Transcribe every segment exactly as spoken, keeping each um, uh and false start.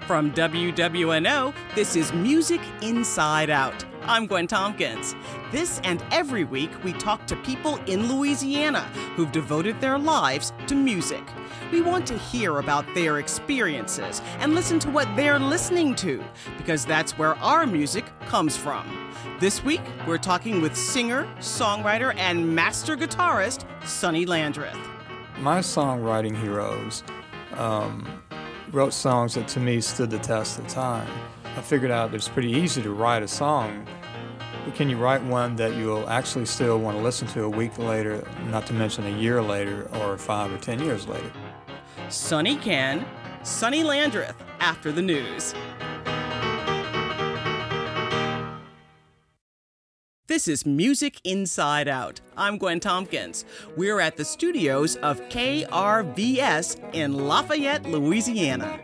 From W W N O, this is Music Inside Out. I'm Gwen Tompkins. This and every week, we talk to people in Louisiana who've devoted their lives to music. We want to hear about their experiences and listen to what they're listening to, because that's where our music comes from. This week, we're talking with singer, songwriter, and master guitarist, Sonny Landreth. My songwriting heroes um, wrote songs that to me stood the test of time. I figured out it's pretty easy to write a song, but can you write one that you'll actually still want to listen to a week later, not to mention a year later or five or ten years later? Sonny can. Sonny Landreth after the news. This is Music Inside Out. I'm Gwen Tompkins. We're at the studios of K R V S in Lafayette, Louisiana.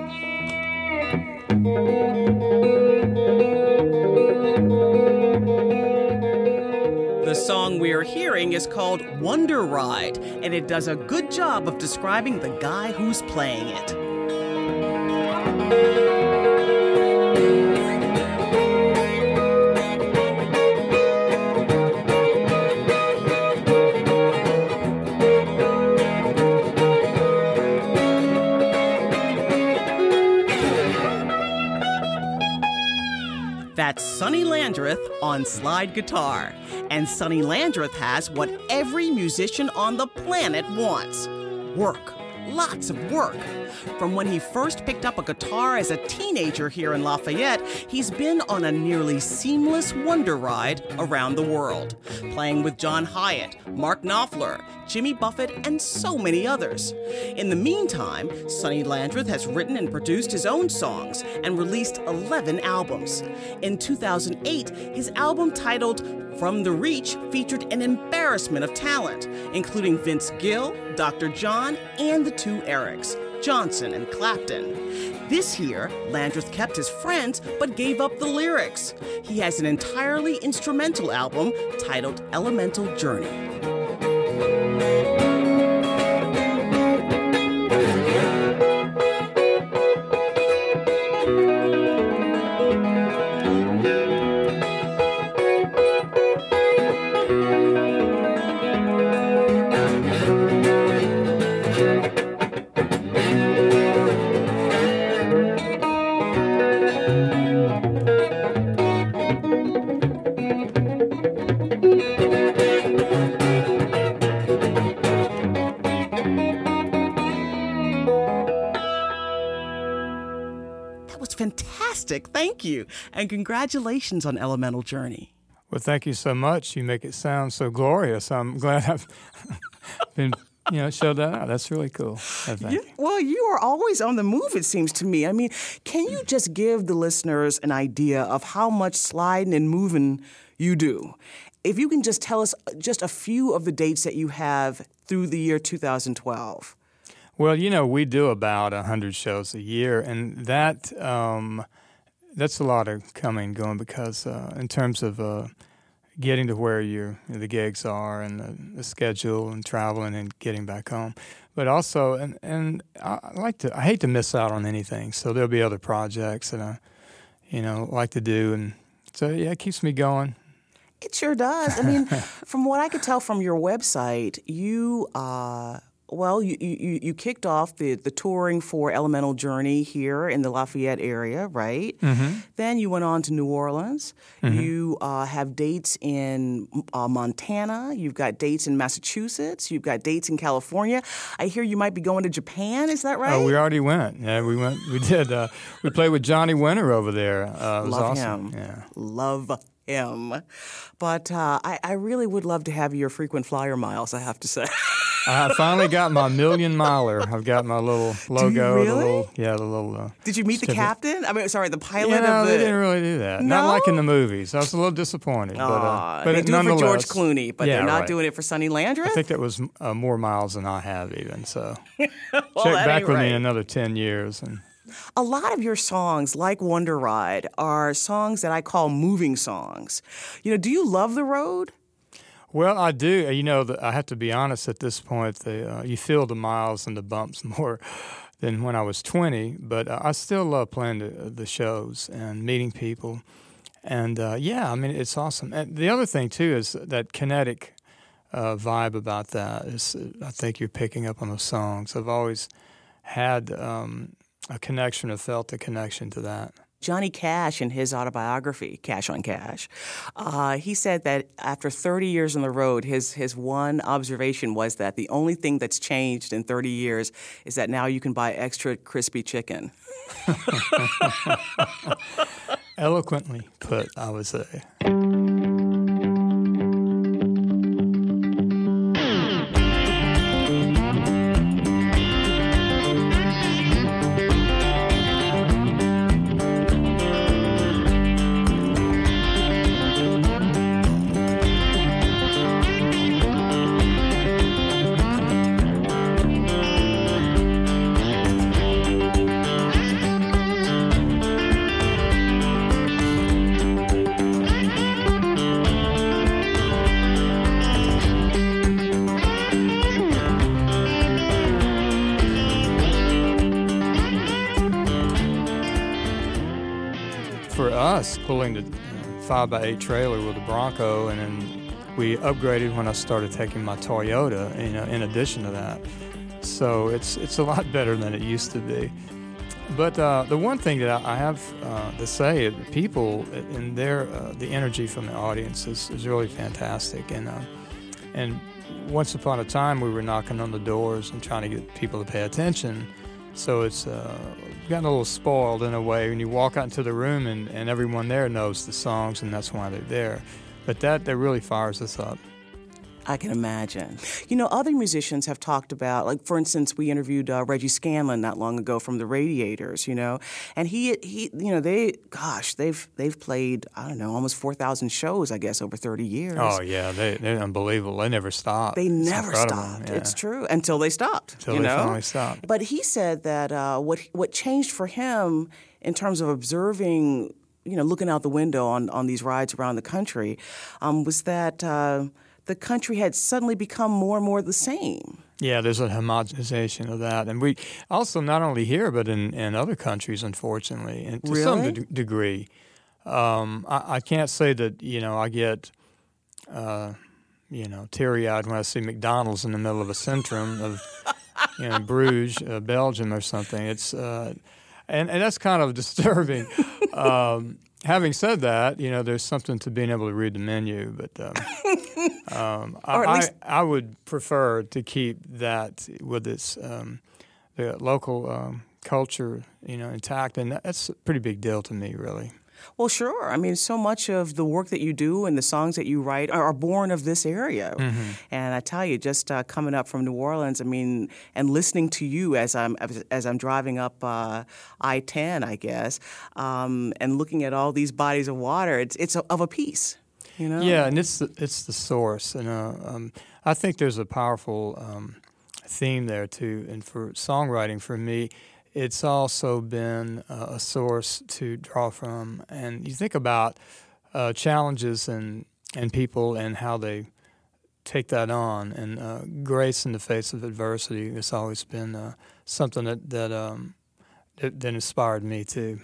The song we're hearing is called Wonder Ride, and it does a good job of describing the guy who's playing it. That's Sonny Landreth on slide guitar. And Sonny Landreth has what every musician on the planet wants: work. Lots of work. From when he first picked up a guitar as a teenager here in Lafayette, he's been on a nearly seamless wonder ride around the world, playing with John Hiatt, Mark Knopfler, Jimmy Buffett, and so many others. In the meantime, Sonny Landreth has written and produced his own songs and released eleven albums. In two thousand eight, his album titled From the Reach featured an embarrassment of talent, including Vince Gill, Doctor John, and the two Erics, Johnson and Clapton. This year, Landreth kept his friends but gave up the lyrics. He has an entirely instrumental album titled Elemental Journey. Fantastic. Thank you. And congratulations on Elemental Journey. Well, thank you so much. You make it sound so glorious. I'm glad I've been, you know, showed that out. That's really cool. Oh, thank yeah, you. Well, you are always on the move, it seems to me. I mean, can you just give the listeners an idea of how much sliding and moving you do? If you can just tell us just a few of the dates that you have through the year two thousand twelve. Well, you know, we do about one hundred shows a year, and that um, that's a lot of coming and going because uh, in terms of uh, getting to where your the gigs are and the, the schedule and traveling and getting back home. But also, and, and I like to, I hate to miss out on anything, so there'll be other projects that I, you know, like to do, and so, yeah, it keeps me going. It sure does. I mean, from what I could tell from your website, you... Uh Well, you, you you kicked off the, the touring for Elemental Journey here in the Lafayette area, right? Mm-hmm. Then you went on to New Orleans. Mm-hmm. You uh, have dates in uh, Montana. You've got dates in Massachusetts. You've got dates in California. I hear you might be going to Japan. Is that right? Oh, we already went. Yeah, we went. We did. Uh, we played with Johnny Winter over there. Uh, it was Love awesome. him. Yeah. Love him. But uh, I, I really would love to have your frequent flyer miles, I have to say. I finally got my million miler. I've got my little logo. Do you really? The little, yeah, the little. Uh, Did you meet the captain? I mean, sorry, the pilot yeah, of the. they didn't really do that. No? Not like in the movies. I was a little disappointed. Aw, but uh, but they it, do it for George nonetheless- Clooney, but yeah, they're not right. doing it for Sonny Landreth? I think that was uh, more miles than I have even. So well, check that back ain't with right. me in another ten years and. A lot of your songs, like Wonder Ride, are songs that I call moving songs. You know, do you love the road? Well, I do. You know, the, I have to be honest at this point. The, uh, you feel the miles and the bumps more than when I was twenty, but uh, I still love playing the, the shows and meeting people. And uh, yeah, I mean, it's awesome. And the other thing, too, is that kinetic uh, vibe about that is, uh, I think you're picking up on those songs. I've always had um, a connection or felt a connection to that. Johnny Cash, in his autobiography, Cash on Cash, uh, he said that after thirty years on the road, his his one observation was that the only thing that's changed in thirty years is that now you can buy extra crispy chicken. Eloquently put, I would say. For us, pulling the five by eight trailer with the Bronco, and then we upgraded when I started taking my Toyota, you know, in addition to that. So it's it's a lot better than it used to be. But uh, the one thing that I have uh, to say, people and their uh, the energy from the audience is, is really fantastic. And uh, and once upon a time, we were knocking on the doors and trying to get people to pay attention. So it's uh, gotten a little spoiled in a way when you walk out into the room and, and everyone there knows the songs, and that's why they're there. But that, that really fires us up. I can imagine. You know, other musicians have talked about, like, for instance, we interviewed uh, Reggie Scanlon not long ago from the Radiators, you know, and he, he, you know, they, gosh, they've they've played, I don't know, almost four thousand shows, I guess, over thirty years. Oh, yeah, they, they're unbelievable. They never stop. They It's never incredible. stopped. Yeah. It's true. Until they stopped. Until you they know? finally stopped. But he said that uh, what what changed for him in terms of observing, you know, looking out the window on, on these rides around the country, um, was that uh, the country had suddenly become more and more the same. Yeah, there's a homogenization of that. And we also, not only here, but in, in other countries, unfortunately, and to Really? some de- degree. Um, I, I can't say that, you know, I get, uh, you know, teary-eyed when I see McDonald's in the middle of a centrum of, you know, Bruges, uh, Belgium or something. It's, uh, and, and that's kind of disturbing. Um, having said that, you know, there's something to being able to read the menu, but um, um, Or at I, least- I, I would prefer to keep that with its um, the local um, culture, you know, intact, and that's a pretty big deal to me, really. Well, sure. I mean, so much of the work that you do and the songs that you write are, are born of this area. Mm-hmm. And I tell you, just uh, coming up from New Orleans, I mean, and listening to you as I'm as, as I'm driving up uh, I ten, I guess, um, and looking at all these bodies of water, it's it's of a piece. You know? Yeah, and it's the, it's the source, and uh, um, I think there's a powerful um, theme there too. And for songwriting, for me, it's also been uh, a source to draw from. And you think about uh, challenges and and people and how they take that on, and uh, grace in the face of adversity has always been uh, something that that, um, that that inspired me too.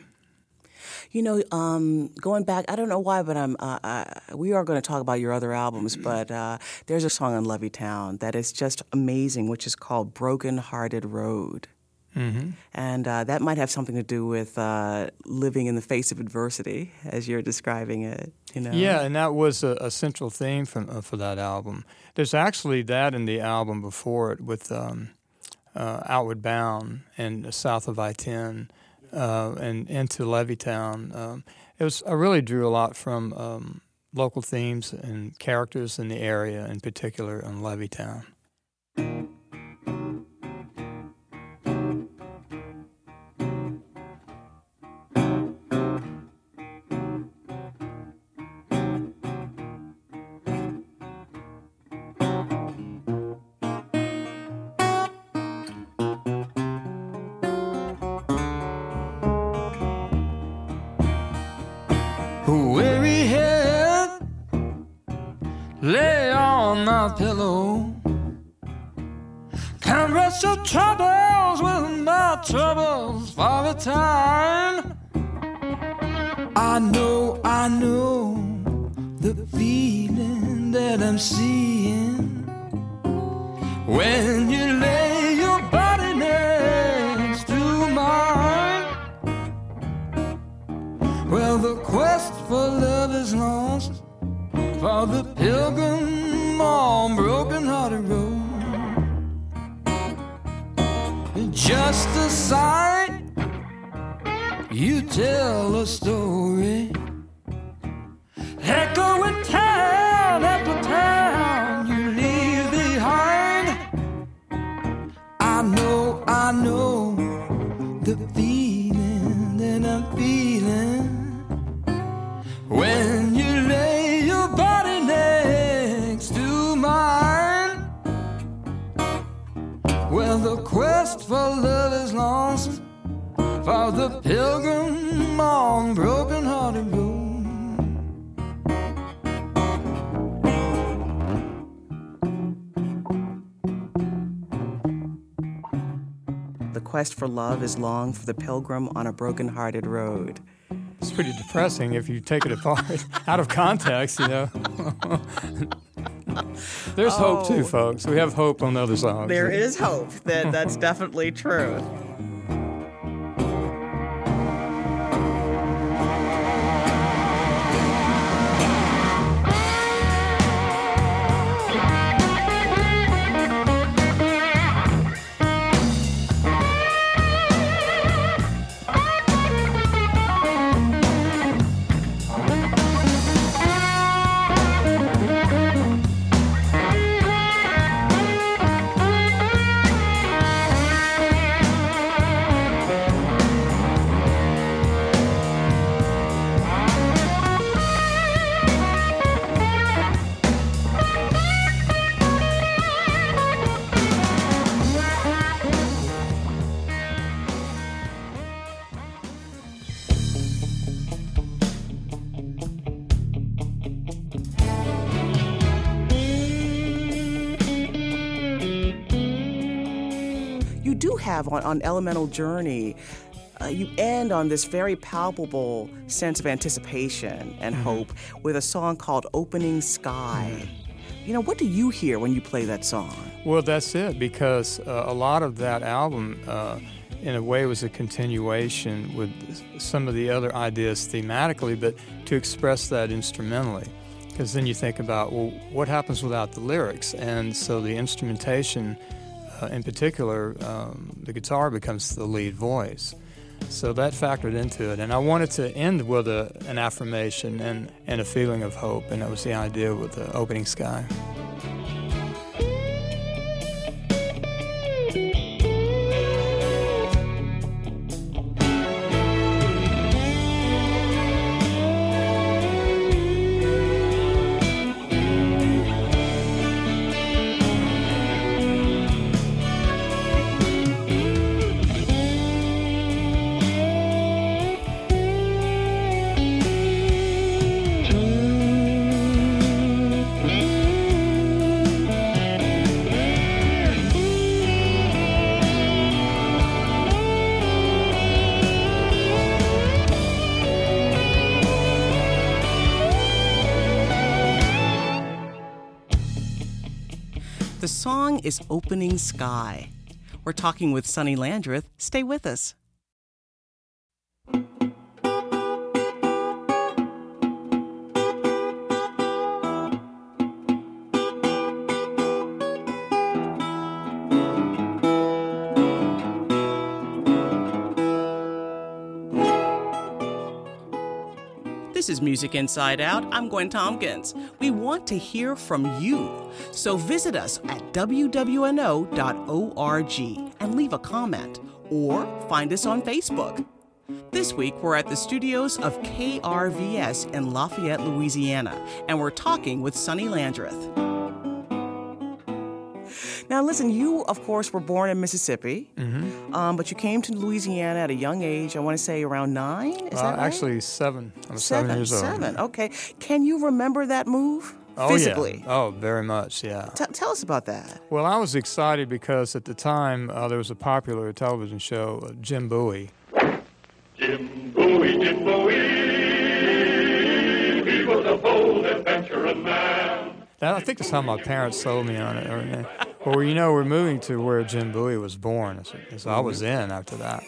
You know, um, going back, I don't know why, but I'm. Uh, I, we are going to talk about your other albums, but uh, there's a song on Levittown that is just amazing, which is called "Broken Hearted Road." Mm-hmm. And uh, that might have something to do with uh, living in the face of adversity, as you're describing it. You know. Yeah, and that was a, a central theme for, uh, for that album. There's actually that in the album before it with um, uh, Outward Bound and South of I ten uh, and into Levittown. Um, it was I really drew a lot from um, local themes and characters in the area, in particular in Levittown. Weary head lay on my pillow, and rest your troubles with my troubles for a time. I know, I know the feeling that I'm seeing when you lay your body next to mine. Well, the quest for love is lost for the pilgrim on broken-hearted road. Just a sight, you tell a story, echoing town after town you leave behind. I know, I know the feeling that I'm feeling when you lay your body next to mine. Well, the quest for love is lost for the pilgrim on broken-hearted road. The quest for love is long for the pilgrim on a broken-hearted road. It's pretty depressing if you take it apart out of context, you know. There's Oh. hope too, folks. We have hope on other songs. There is hope. That that's definitely true. You do have on, on Elemental Journey, uh, you end on this very palpable sense of anticipation and Mm-hmm. hope with a song called Opening Sky. Mm-hmm. You know, what do you hear when you play that song? Well, that's it, because uh, a lot of that album, uh, in a way, was a continuation with some of the other ideas thematically, but to express that instrumentally. Because then you think about, well, what happens without the lyrics? And so the instrumentation, uh, in particular, um, the guitar becomes the lead voice. So that factored into it. And I wanted to end with a, an affirmation and, and a feeling of hope, and that was the idea with the Opening Sky. The song is Opening Sky. We're talking with Sonny Landreth. Stay with us. This is Music Inside Out. I'm Gwen Tompkins. We want to hear from you. So visit us at w w n o dot org and leave a comment or find us on Facebook. This week, we're at the studios of K R V S in Lafayette, Louisiana, and we're talking with Sonny Landreth. Now, listen, you, of course, were born in Mississippi, Mm-hmm. um, but you came to Louisiana at a young age, I want to say around nine? Is Uh, that right? actually, seven. I was seven, years old. Seven, okay. Can you remember that move? Oh, physically. Yeah. Oh, very much, yeah. T- tell us about that. Well, I was excited because at the time uh, there was a popular television show, uh, Jim Bowie. Jim Bowie, Jim Bowie, he was a bold adventuring man. That, I think that's how my parents sold me on it. Or, or you know, we're moving to where Jim Bowie was born, so, so I was in after that.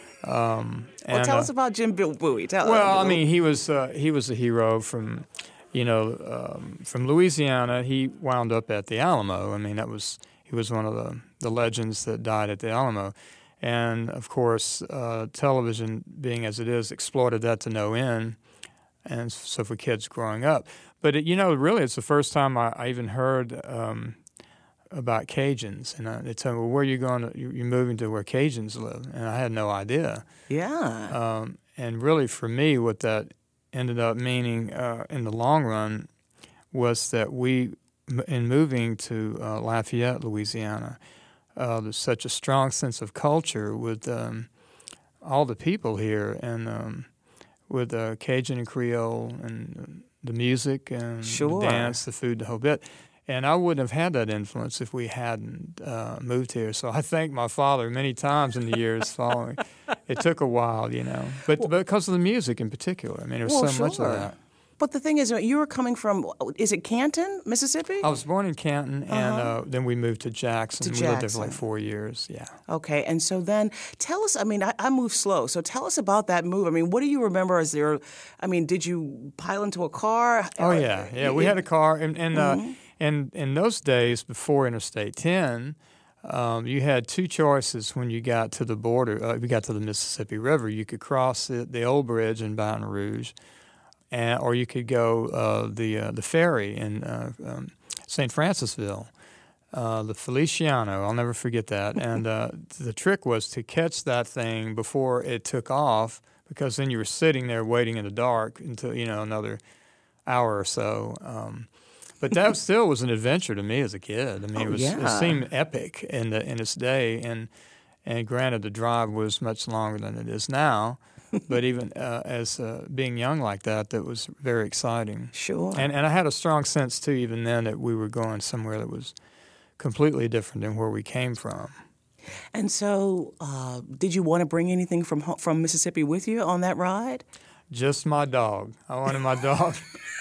Um, well, and, tell uh, us about Jim Bowie. Tell well, us. I mean, he was uh, he was a hero from, you know, um, from Louisiana. He wound up at the Alamo. I mean, that was he was one of the, the legends that died at the Alamo. And, of course, uh, television, being as it is, exploited that to no end, and so for kids growing up. But, it, you know, really it's the first time I, I even heard um, about Cajuns. And I, they told me, well, where are you going? To, you're moving to where Cajuns live. And I had no idea. Yeah. Um, and really for me, what that ended up meaning uh, in the long run was that we, in moving to uh, Lafayette, Louisiana, Uh, there's such a strong sense of culture with um, all the people here, and um, with uh, Cajun and Creole, and the music, and sure. the dance, the food, the whole bit. And I wouldn't have had that influence if we hadn't uh, moved here. So I thank my father many times in the years following. It took a while, you know, but, well, but because of the music in particular. I mean, there was well, so sure. much of that. But the thing is, you were coming from, is it Canton, Mississippi? I was born in Canton, and uh-huh. uh, then we moved to Jackson. To we Jackson. lived there for like four years, yeah. Okay, and so then tell us, I mean, I, I moved slow, so tell us about that move. I mean, what do you remember as your, I mean, did you pile into a car? Oh, yeah, yeah, we had a car, and, and, mm-hmm. uh, and in those days, before Interstate ten, um, you had two choices when you got to the border, uh, you got to the Mississippi River. You could cross the, the old bridge in Baton Rouge, And, or you could go uh, the uh, the ferry in uh, um, Saint Francisville, uh, the Feliciano. I'll never forget that. And uh, the trick was to catch that thing before it took off, because then you were sitting there waiting in the dark until, you know, another hour or so. Um, but that still was an adventure to me as a kid. I mean, oh, it was yeah. it seemed epic in the in its day, and and granted the drive was much longer than it is now. But even uh, as uh, being young like that, that was very exciting. Sure. And and I had a strong sense, too, even then, that we were going somewhere that was completely different than where we came from. And so uh, did you want to bring anything from from Mississippi with you on that ride? Just my dog. I wanted my dog.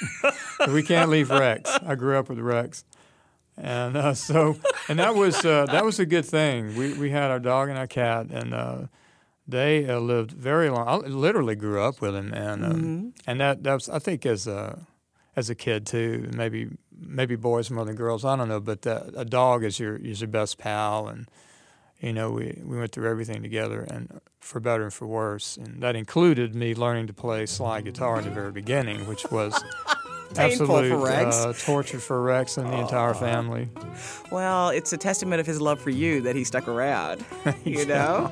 We can't leave Rex. I grew up with Rex. And uh, so, and that was uh, that was a good thing. We we had our dog and our cat, and uh, they uh, lived very long. I literally grew up with him, and um, mm-hmm. and that that was, I think, as a as a kid too. Maybe maybe boys more than girls. I don't know, but uh, a dog is your is your best pal, and you know we, we went through everything together, and for better and for worse. And that included me learning to play slide guitar in the very beginning, which was absolute for Rex. Uh, torture for Rex and the entire family. Well, it's a testament of his love for you that he stuck around, you know?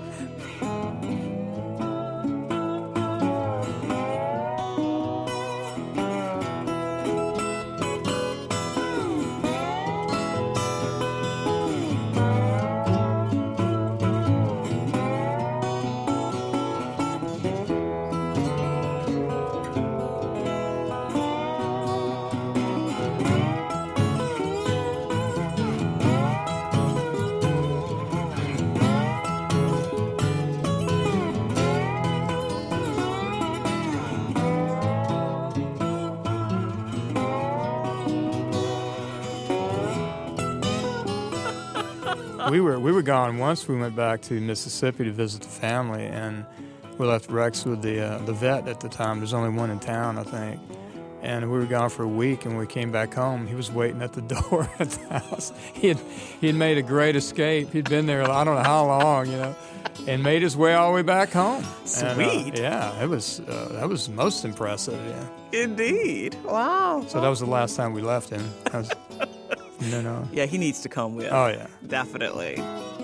We were we were gone once. We went back to Mississippi to visit the family, and we left Rex with the uh, the vet at the time. There's only one in town, I think. And we were gone for a week, and we came back home. He was waiting at the door at the house. He had he had made a great escape. He'd been there I don't know how long, you know, and made his way all the way back home. Sweet. And, uh, yeah, it was uh, that was most impressive. Yeah. Indeed. Wow. So that was the last time we left him. That was, no, no. Yeah, he needs to come with. Oh yeah. Definitely.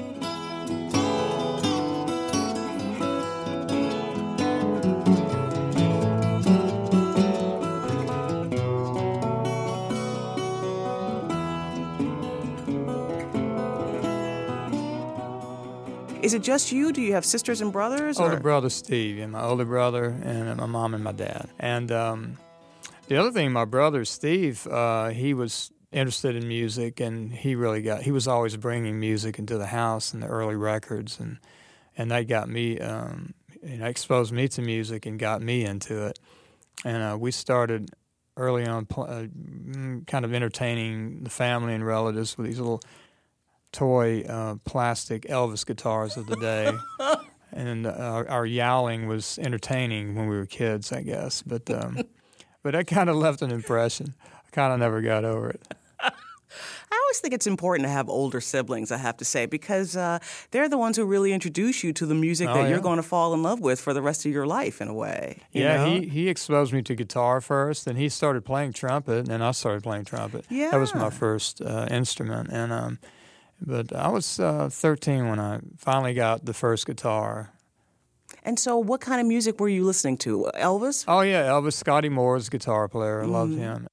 Is it just you? Do you have sisters and brothers? Older or? brother Steve, and my older brother, and my mom and my dad. And um, the other thing, my brother Steve, uh, he was interested in music, and he really got. He was always bringing music into the house and the early records, and and that got me. Um, you know, exposed me to music and got me into it. And uh, we started early on, pl- uh, kind of entertaining the family and relatives with these little toy uh, plastic Elvis guitars of the day. And uh, our, our yowling was entertaining when we were kids, I guess. But um, but that kind of left an impression. I kind of never got over it. I always think it's important to have older siblings, I have to say, because uh, they're the ones who really introduce you to the music Oh, that yeah. you're going to fall in love with for the rest of your life, in a way. you Yeah, know? he, he exposed me to guitar first, and he started playing trumpet, and then I started playing trumpet. That was Yeah. my first uh, instrument. And um, but I was uh, thirteen when I finally got the first guitar. And so what kind of music were you listening to? Elvis? Oh, yeah, Elvis, Scotty Moore's guitar player. I loved him.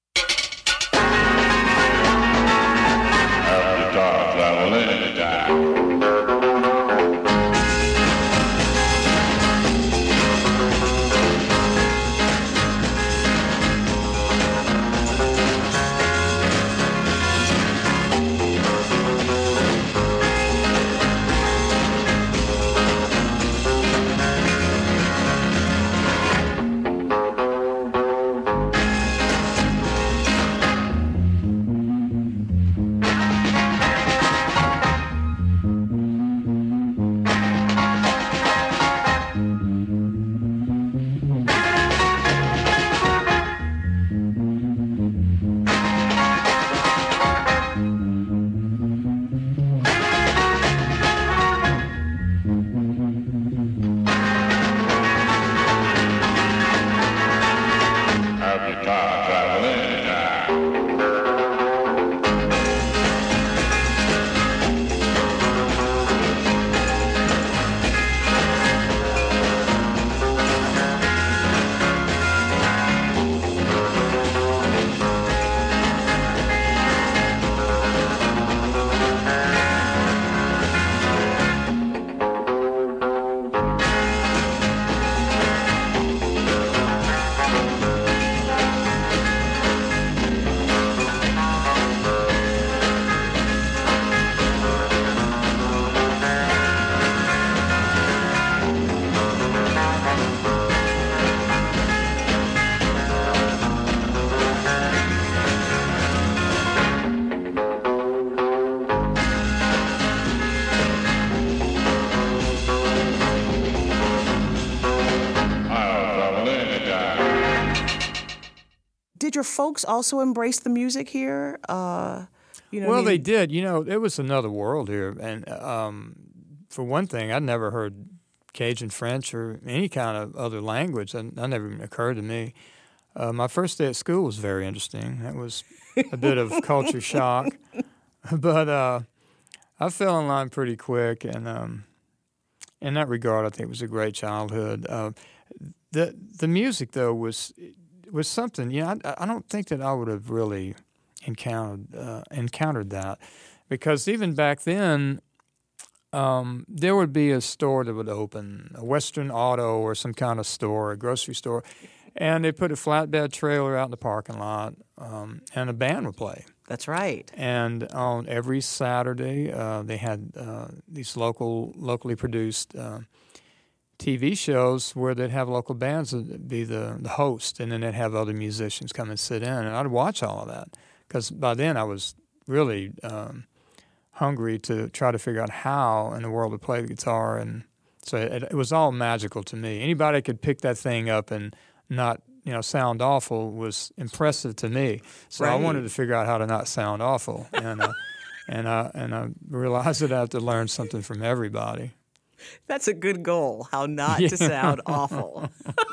Guitar traveling down. Guitar traveling down. Did your folks also embrace the music here? Uh, you know, Well, I mean, they did. You know, it was another world here. And um, for one thing, I'd never heard Cajun French or any kind of other language. That, that never even occurred to me. Uh, my first day at school was very interesting. That was a bit of culture shock. But uh, I fell in line pretty quick. And um, in that regard, I think it was a great childhood. Uh, the the music, though, was was something. You know, I, I don't think that I would have really encountered uh, encountered that, because even back then, um, there would be a store that would open, a Western Auto or some kind of store, a grocery store, and they put a flatbed trailer out in the parking lot, um, and a band would play. That's right. And on every Saturday, uh, they had uh, these local, locally produced uh, T V shows where they'd have local bands that be the, the host, and then they'd have other musicians come and sit in, and I'd watch all of that, because by then I was really um, hungry to try to figure out how in the world to play the guitar, and so it, it was all magical to me. Anybody could pick that thing up and not, you know, sound awful was impressive to me. So Right. I wanted to figure out how to not sound awful, and uh, and I and I realized that I have to learn something from everybody. That's a good goal, how not Yeah. to sound awful.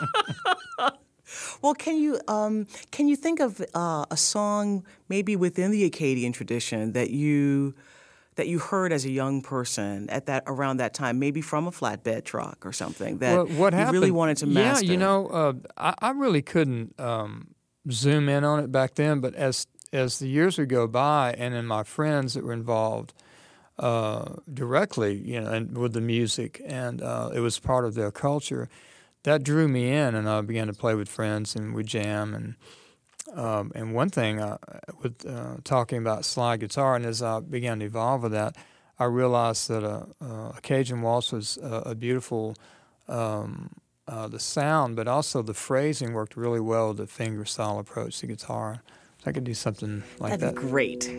Well, can you um, can you think of uh, a song maybe within the Acadian tradition that you that you heard as a young person at that around that time, maybe from a flatbed truck or something that Well, what you happened, really wanted to master? Yeah, you know, uh, I, I really couldn't um, zoom in on it back then, but as as the years would go by, and then my friends that were involved uh, directly, you know, and with the music, and uh, it was part of their culture, that drew me in, and I began to play with friends, and we jam, and Um, and one thing, uh, with uh, talking about slide guitar, and as I began to evolve with that, I realized that uh, uh, a Cajun waltz was uh, a beautiful, um, uh, the sound, but also the phrasing worked really well with the finger-style approach to guitar. So I could do something like That'd that. That'd be great.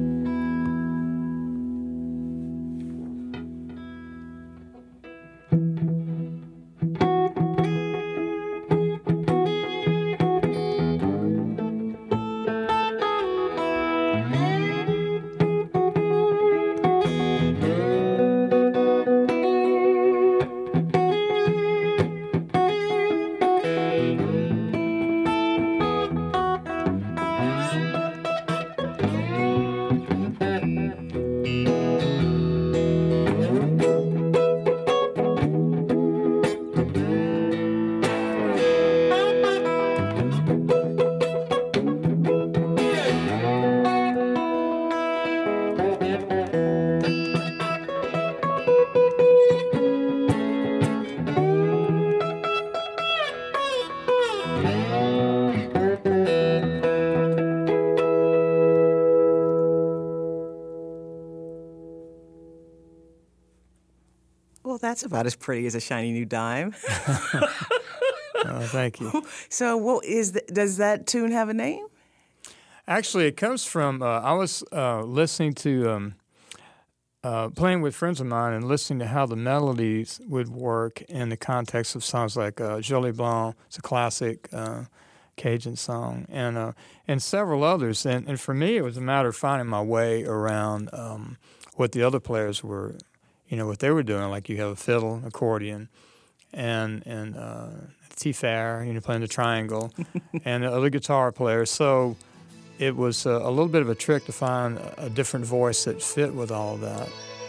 Well, that's about as pretty as a shiny new dime. Oh, thank you. So, what is the, does that tune have a name? Actually, it comes from, uh, I was uh, listening to, um, uh, playing with friends of mine and listening to how the melodies would work in the context of songs like uh, Jolie Blanc. It's a classic uh, Cajun song, and uh, and several others. And, and for me, it was a matter of finding my way around um, what the other players were, you know, what they were doing. Like you have a fiddle, accordion, and and uh, T-Fair, you know, playing the triangle, and the other guitar players. So it was a, a little bit of a trick to find a different voice that fit with all of that.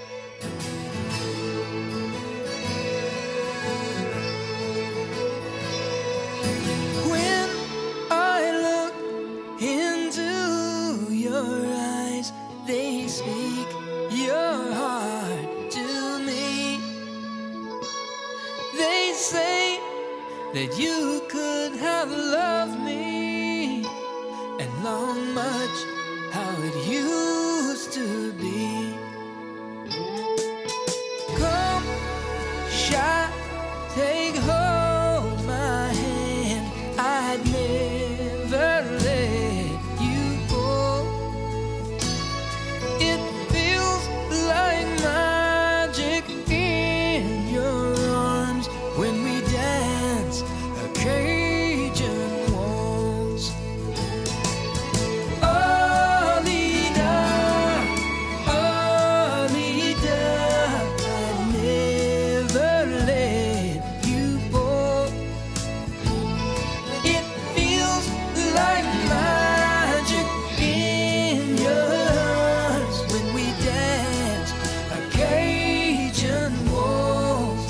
When I look into your eyes, they speak your heart to me. They say that you could have loved me and long much how it used to be. Come, shy, take hold my hand. I'd never let you go. It feels like magic in your arms when we dance a Cajun waltz. Alida, Alida, I'd never let you go. It feels like magic in your arms when we dance a Cajun waltz.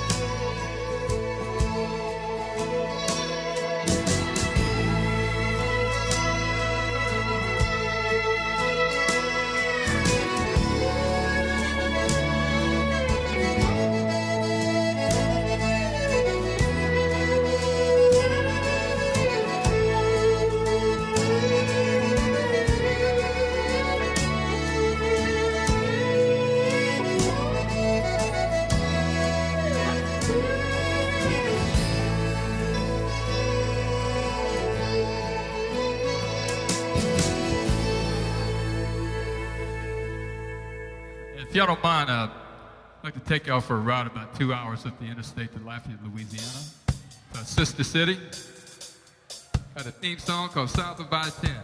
If y'all don't mind, uh, I'd like to take y'all for a ride about two hours up the interstate to Lafayette, Louisiana, to Sister City. Got a theme song called South of I ten.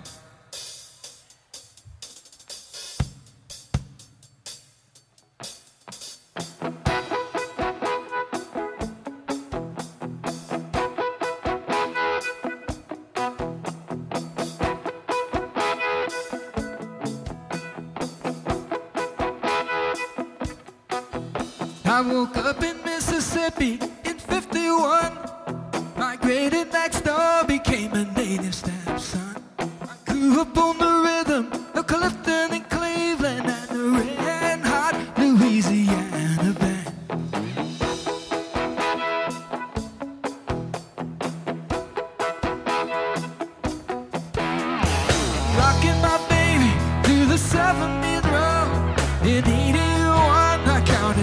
I woke up in Mississippi in fifty-one. Migrated next door, became a native stepson. I grew up on the rhythm of Clifton and Cleveland and the red hot Louisiana band.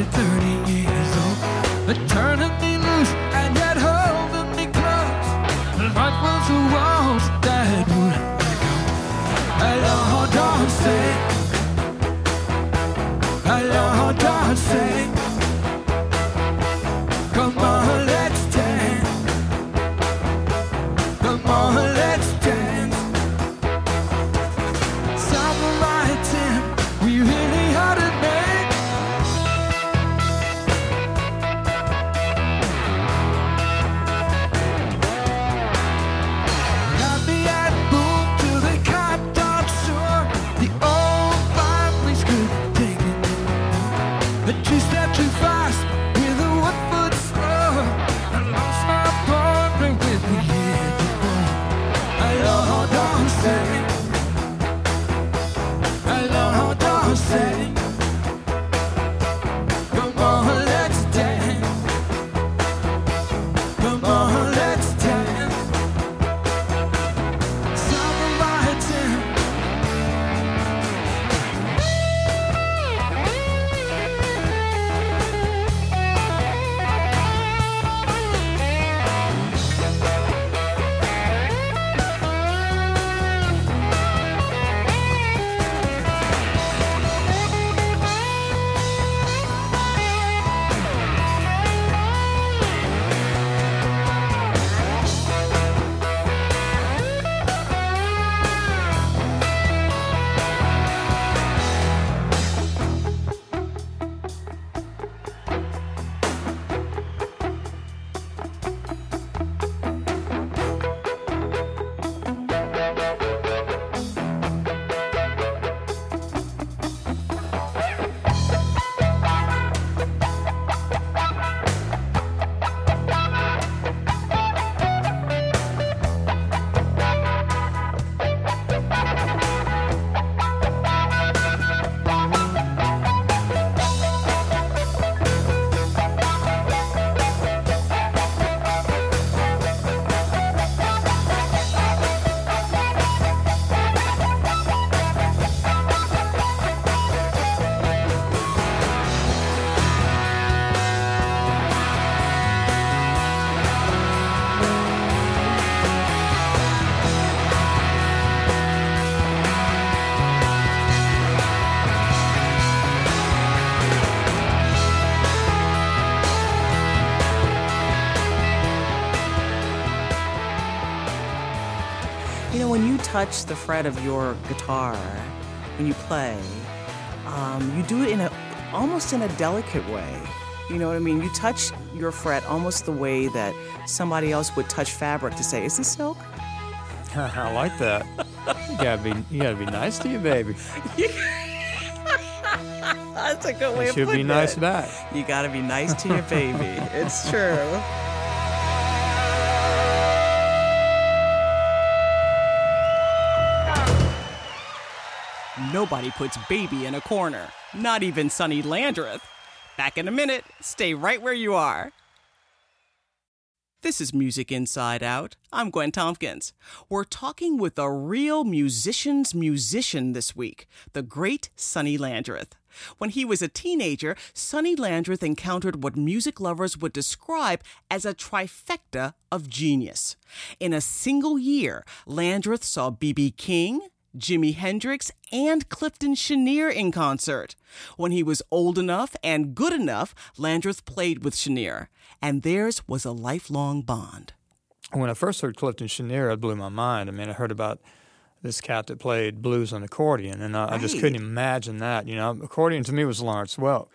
thirty years old. They're turning me loose and yet holding me close. Life was a waltz that wouldn't let go. Alors danser, alors danser. Come on, let's dance. Come on, let's dance. Summer nights in, we really had it made. Happy at boom till they capped on shore. The old families could take it. But two stepped too fast with a one foot slow. I lost my partner with the year before. Alors danser, alors danser. Come on, let's dance. Come on, let's dance. Summer nights in. You know, when you touch the fret of your guitar, when you play, um, you do it in a almost in a delicate way. You know what I mean? You touch your fret almost the way that somebody else would touch fabric to say, "Is this silk?" I like that. You gotta be, you gotta be nice to your baby. That's a good way You of should putting be nice it. back. You gotta be nice to your baby. It's true. Nobody puts baby in a corner, not even Sonny Landreth. Back in a minute. Stay right where you are. This is Music Inside Out. I'm Gwen Tompkins. We're talking with a real musician's musician this week, the great Sonny Landreth. When he was a teenager, Sonny Landreth encountered what music lovers would describe as a trifecta of genius. In a single year, Landreth saw B B King, Jimi Hendrix, and Clifton Chenier in concert. When he was old enough and good enough, Landreth played with Chenier, and theirs was a lifelong bond. When I first heard Clifton Chenier, it blew my mind. I mean, I heard about this cat that played blues on accordion, and I, Right. I just couldn't imagine that. You know, accordion to me was Lawrence Welk.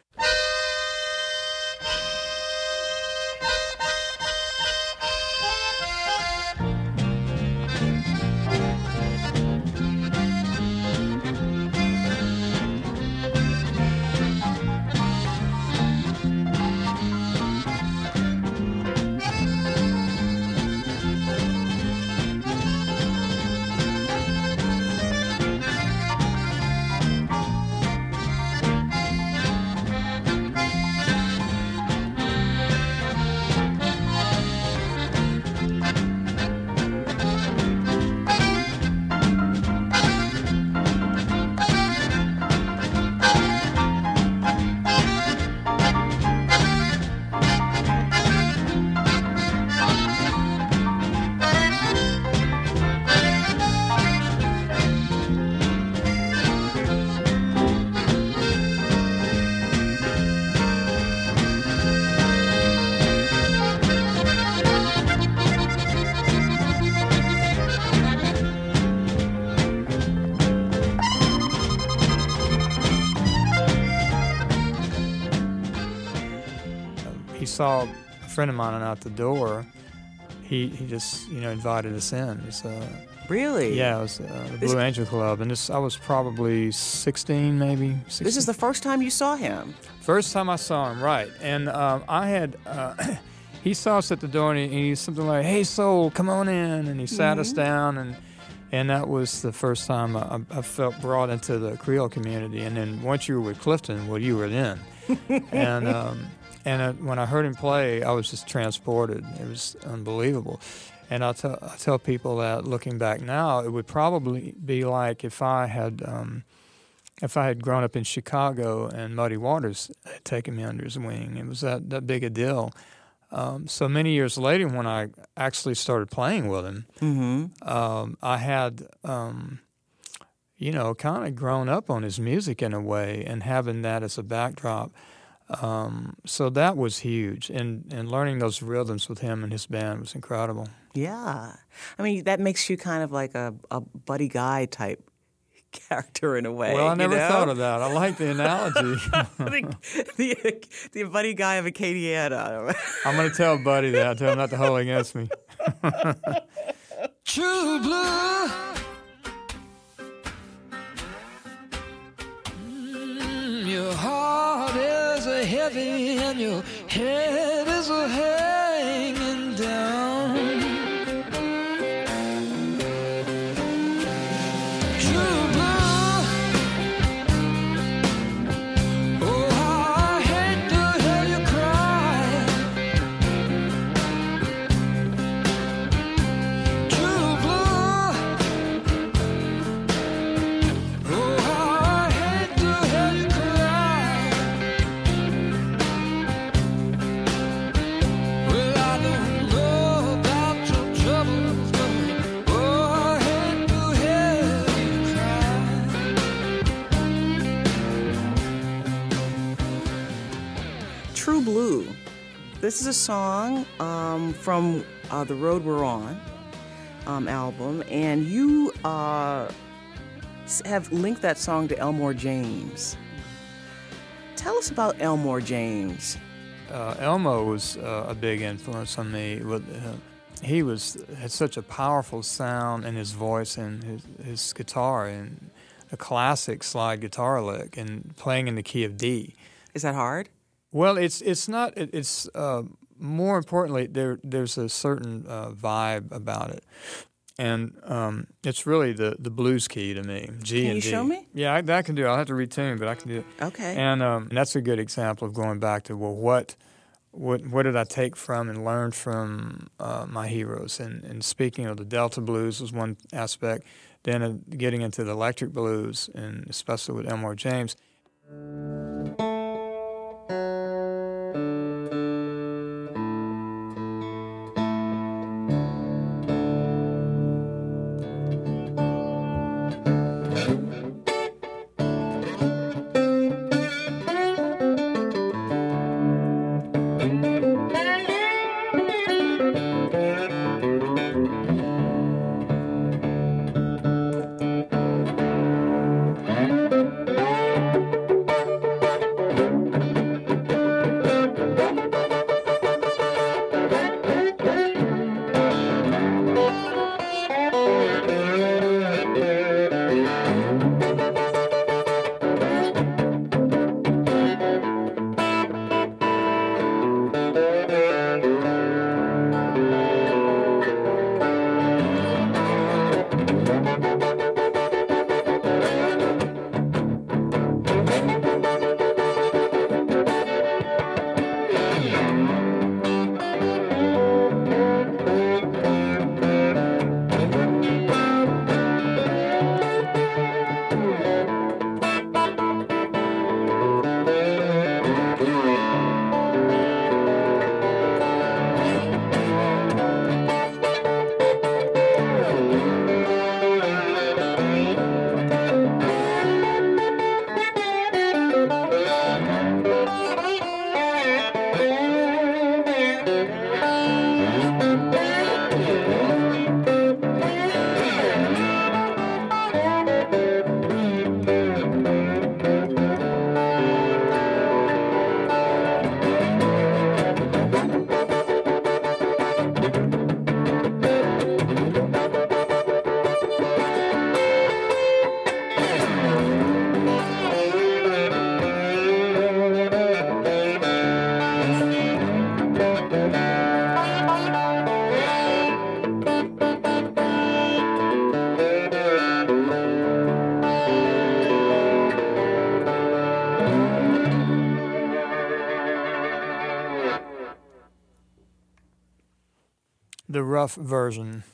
he saw a friend of mine out the door. He he just you know invited us in. It was, uh, Really? yeah, it was uh, the This- Blue Angel Club, and this I was probably sixteen, maybe. sixteen. This is the first time you saw him. First time I saw him, right. And um, I had, uh, he saw us at the door and he, and he was something like, "Hey, Soul, come on in." And he sat us down, and and that was the first time I, I felt brought into the Creole community. And then once you were with Clifton, well, you were in. and um, and uh, when I heard him play, I was just transported. It was unbelievable. And I tell, I tell people that looking back now, it would probably be like if I had... Um, If I had grown up in Chicago and Muddy Waters had taken me under his wing, it was that, that big a deal. Um, so many years later, when I actually started playing with him, Mm-hmm. um, I had, um, you know, kind of grown up on his music in a way and having that as a backdrop. Um, so that was huge. And, and learning those rhythms with him and his band was incredible. Yeah. I mean, that makes you kind of like a, a Buddy Guy type character in a way. Well, I you never know? thought of that. I like the analogy. the, the, the Buddy Guy of Acadiana. I'm going to tell Buddy that. Tell him not to hold it against me. True blue. Mm, your heart is a heavy and your head is a hanging down. True blue. Oh, I hate to hear you cry. True blue. Oh, I hate to hear you cry. Well, I don't know about your troubles, but oh, I hate to hear you cry. True Blue. This is a song um, from uh, the Road We're On um, album, and you uh, s- have linked that song to Elmore James. Tell us about Elmore James. Uh, Elmo was uh, a big influence on me. With, uh, he was had such a powerful sound in his voice and his, his guitar, and a classic slide guitar lick, and playing in the key of D. Is that hard? Well, it's it's not. It, it's uh, more importantly, there there's a certain uh, vibe about it, and um, it's really the, the blues key to me. G Can and you D. show me? Yeah, I, I can do it. I'll have to retune, but I can do it. Okay. And, um, and that's a good example of going back to, well, what what what did I take from and learn from uh, my heroes? And, and speaking of the Delta blues was one aspect. Then uh, getting into the electric blues, and especially with Elmore James. the rough version.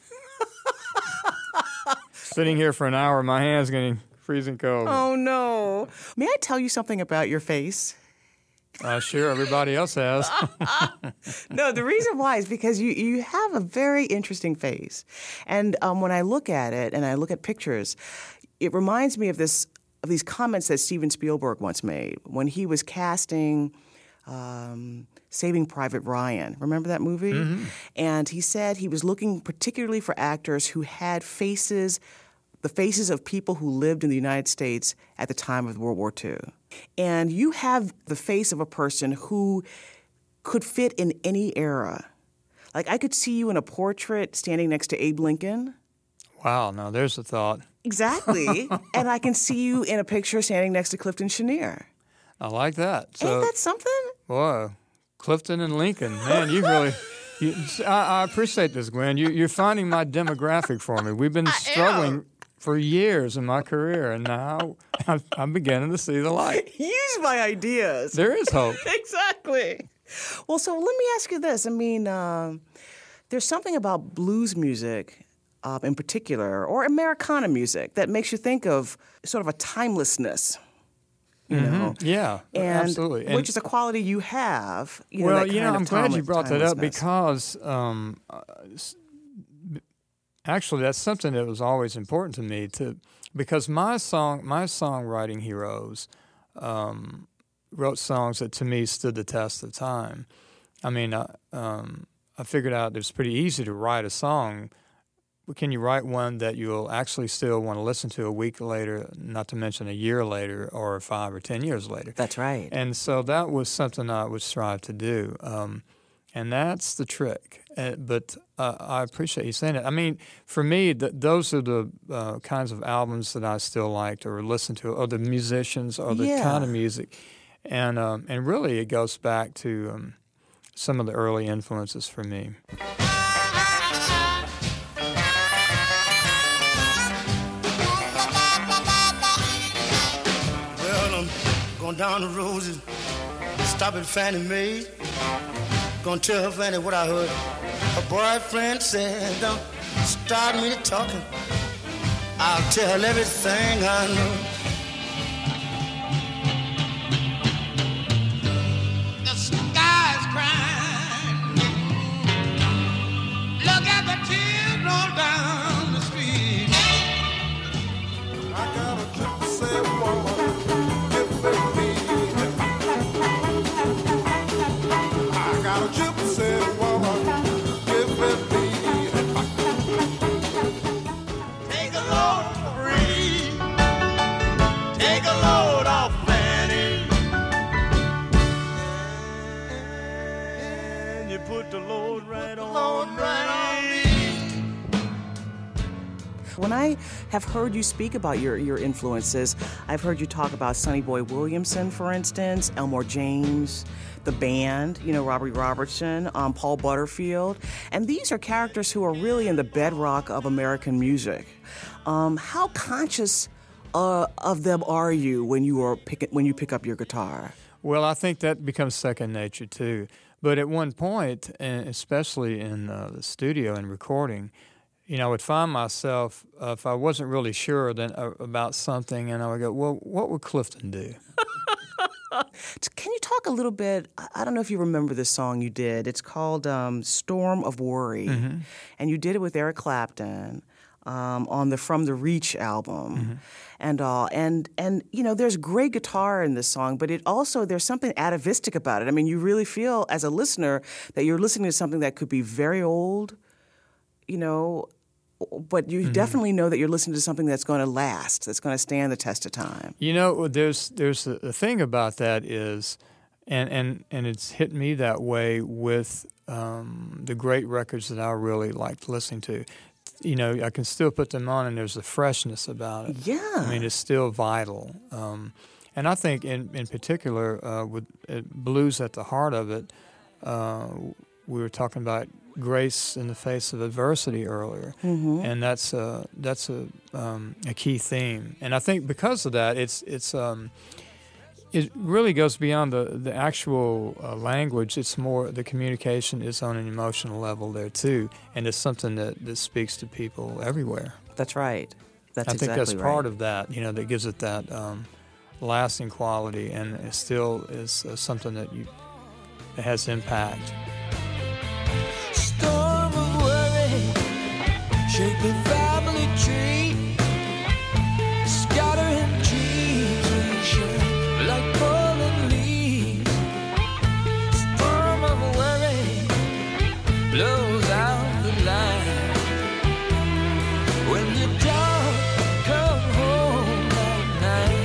Sitting here for an hour, my hand's getting freezing cold. Oh, no. May I tell you something about your face? Uh, sure, everybody else has. No, the reason why is because you, you have a very interesting face. And um, when I look at it and I look at pictures, it reminds me of this of these comments that Steven Spielberg once made when he was casting um, Saving Private Ryan. Remember that movie? Mm-hmm. And he said he was looking particularly for actors who had faces, the faces of people who lived in the United States at the time of World War Two. And you have the face of a person who could fit in any era. Like, I could see you in a portrait standing next to Abe Lincoln. Wow, now there's a thought. Exactly. And I can see you in a picture standing next to Clifton Chenier. I like that. So, Ain't that something? boy, Clifton and Lincoln, man, you really... You, I, I appreciate this, Gwen. You, you're finding my demographic for me. We've been struggling for years in my career, and now I'm, I'm beginning to see the light. Use my ideas. There is hope. Exactly. Well, so let me ask you this. I mean, um, there's something about blues music uh, in particular, or Americana music, that makes you think of sort of a timelessness. You mm-hmm. know? Yeah, and, absolutely. And, which is a quality you have. You know, well, that you know, kind I'm of glad time- you brought that up timelessness. because um, uh, actually that's something that was always important to me to because my song, my songwriting heroes um, wrote songs that to me stood the test of time. I mean, I, um, I figured out it was pretty easy to write a song. But can you write one that you'll actually still want to listen to a week later, not to mention a year later or five or ten years later? That's right. And so that was something I would strive to do. Um, and that's the trick. Uh, but uh, I appreciate you saying it. I mean, for me, th- those are the uh, kinds of albums that I still liked or listened to, or the musicians, or the Yeah. kind of music. And, um, and really it goes back to um, some of the early influences for me. Going down the roses, stop at Fannie Mae. Gonna tell her Fannie what I heard. Her boyfriend said, don't start me to talking. I'll tell everything I know. The sky's crying. Look at the tears roll down the street. I got a gypsy woman. When I have heard you speak about your, your influences, I've heard you talk about Sonny Boy Williamson, for instance, Elmore James, the band, you know, Robbie Robertson, um, Paul Butterfield. And these are characters who are really in the bedrock of American music. Um, how conscious uh, of them are you when you are pick, when you pick up your guitar? Well, I think that becomes second nature, too. But at one point, and especially in uh, the studio and recording, you know, I would find myself, uh, if I wasn't really sure then uh, about something, and I would go, well, what would Clifton do? Can you talk a little bit, I don't know if you remember this song you did. It's called um, Storm of Worry. Mm-hmm. And you did it with Eric Clapton um, on the From the Reach album. Mm-hmm. And all. And, and, you know, there's great guitar in this song, but it also, there's something atavistic about it. I mean, you really feel as a listener that you're listening to something that could be very old, you know, but you mm-hmm. definitely know that you're listening to something that's going to last, that's going to stand the test of time. You know, there's there's a, the thing about that is, and, and, and it's hit me that way with um, the great records that I really liked listening to. You know, I can still put them on, and there's a freshness about it. Yeah. I mean, it's still vital. Um, and I think in, in particular, uh, with uh, blues at the heart of it, uh, we were talking about grace in the face of adversity earlier, mm-hmm. and that's a that's a um, a key theme. And I think because of that, it's it's um, it really goes beyond the, the actual uh, language. It's more, the communication is on an emotional level there too, and it's something that, that speaks to people everywhere. That's right. That's I think exactly that's right. part of that, you know, that gives it that um, lasting quality, and it still is uh, something that you that has impact. Storm of worry, shake the family tree, scattering dreams and shake like falling leaves. Storm of worry blows out the light. When you don't come home at night.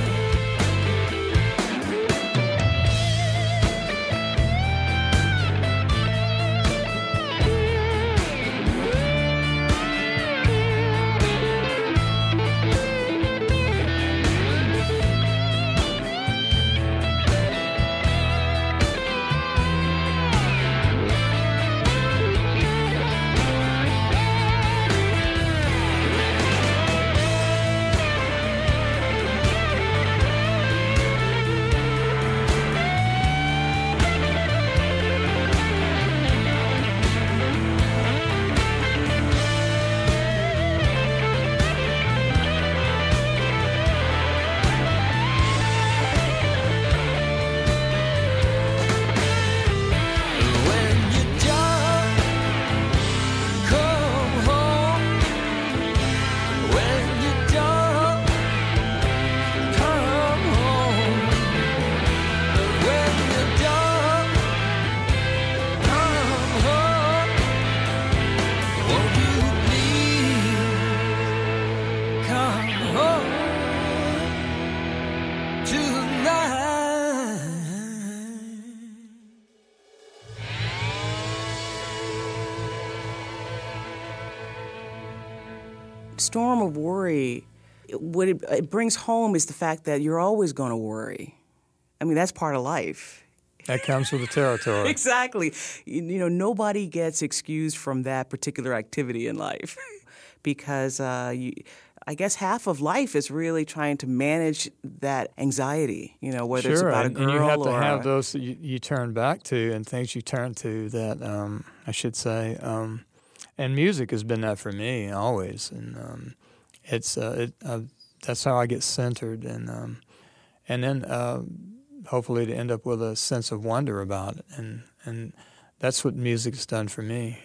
Storm of worry, what it, it brings home is the fact that you're always going to worry. I mean, that's part of life. That comes with the territory. Exactly. You, you know, nobody gets excused from that particular activity in life because uh, you, I guess half of life is really trying to manage that anxiety, you know, whether sure, it's about and, a girl and you have or... to have those that you, you turn back to and things you turn to that, um, I should say, um, and music has been that for me always, and um, it's uh, it, uh, that's how I get centered, and um, and then uh, hopefully to end up with a sense of wonder about it, and and that's what music's done for me.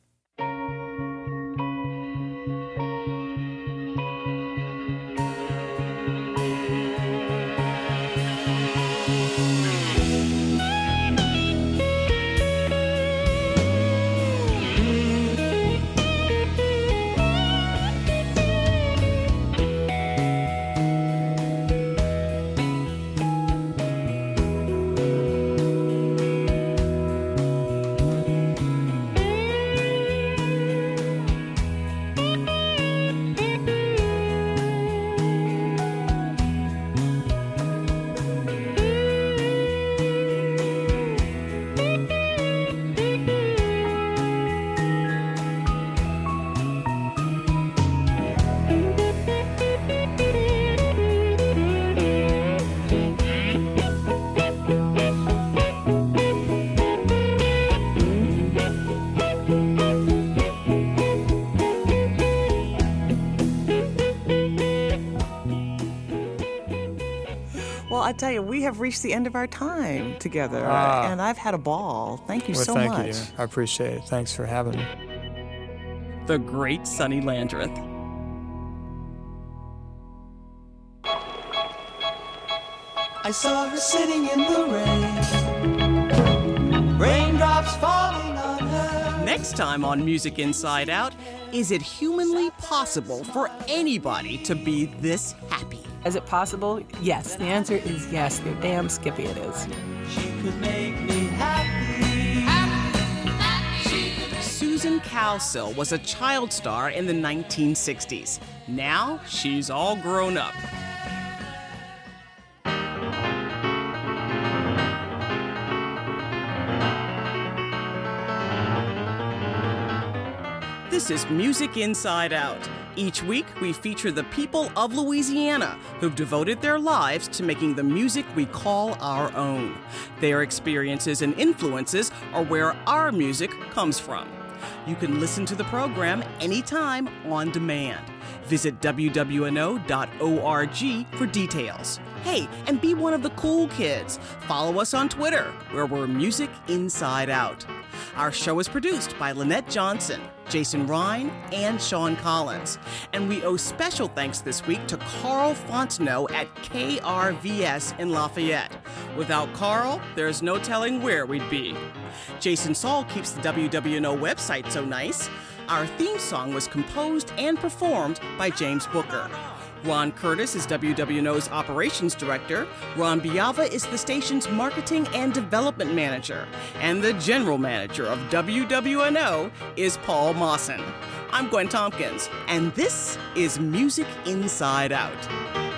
I tell you, we have reached the end of our time together, Ah. and I've had a ball. Thank you Well, so thank much. you. I appreciate it. Thanks for having me. The great Sonny Landreth. I saw her sitting in the rain, raindrops falling on her. Next time on Music Inside Out, is it humanly possible for anybody to be this happy? Is it possible? Yes. The answer is yes. You're damn skippy it is. She could make me happy. Susan Cowsill was a child star in the nineteen sixties. Now she's all grown up. This is Music Inside Out. Each week, we feature the people of Louisiana who've devoted their lives to making the music we call our own. Their experiences and influences are where our music comes from. You can listen to the program anytime on demand. Visit w w n o dot org for details. Hey, and be one of the cool kids. Follow us on Twitter, where we're Music Inside Out. Our show is produced by Lynette Johnson, Jason Ryan, and Sean Collins. And we owe special thanks this week to Carl Fontenot at K R V S in Lafayette. Without Carl, there's no telling where we'd be. Jason Saul keeps the W W N O website so nice. Our theme song was composed and performed by James Booker. Ron Curtis is W W N O's operations director. Ron Biava is the station's marketing and development manager. And the general manager of W W N O is Paul Mawson. I'm Gwen Tompkins, and this is Music Inside Out.